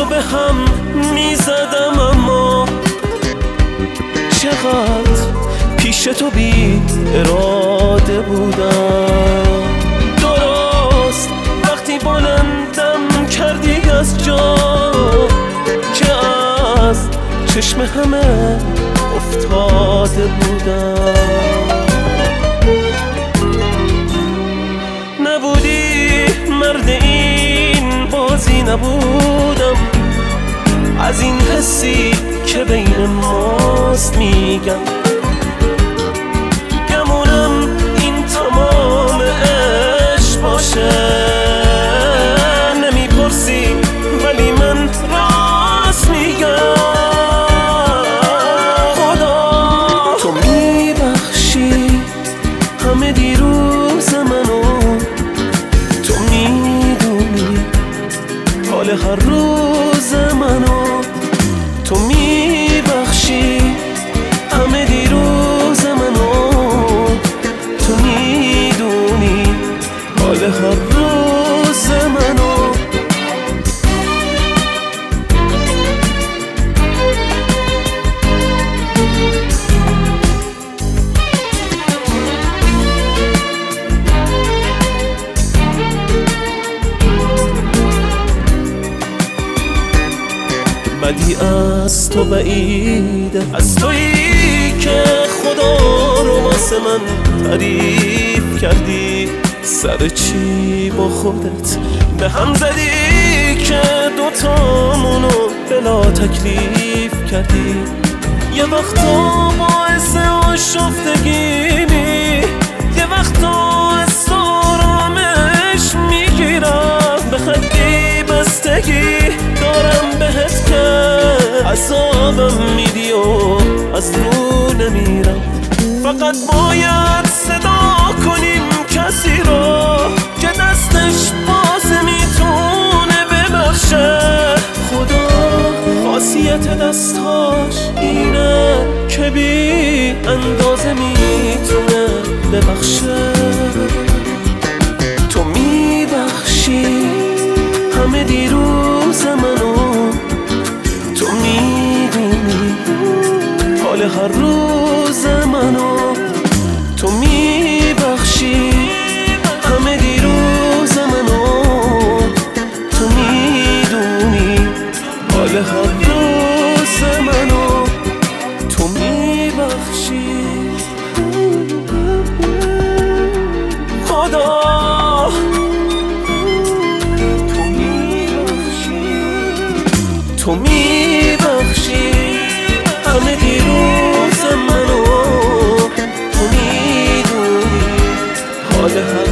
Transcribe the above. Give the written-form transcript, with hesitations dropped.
رو به هم میزدم، اما چقدر پیش تو بی اراده بودم. درست وقتی بلندم کردی از جا که از چشم همه افتاده بودم. نبودی مرد این بازی، نبودم از این حسی که بین ماست میگم. گمونم این تمام عشق باشه، نمیپرسی ولی من راست میگم. خدا تو میبخشی همه دیروز منو، تو میدونی حال هر روز منو، تو میبخشی همه دیروز منو، تو میدونی حال هر روز منو. بدی از تو بعیده، از تویی که خدا رو واسه من تعریف کردی. سر چی با خودت به هم زدی که دوتامونو بلا تکلیف کردی؟ یه وقتا باعث آشفتگی می، یه وقتا از آرامش میگیرم. به خطی بستگی دارم بهت که عذابم میدی و از رو نمیرم. فقط باید صدا کنیم کسی رو که دستش بازه میتونه ببخشه. خدا خاصیت دستاش اینه که بی اندازه میتونه ببخشه. تو میبخشی همه دیروز منو، تو میدونی حال هر روز منو، تو میبخشی همه دیروز منو، تو میدونی حال هر روز منو، تو میبخشی. خدا تو میبخشی همه دیروز منو، تو میدونی حال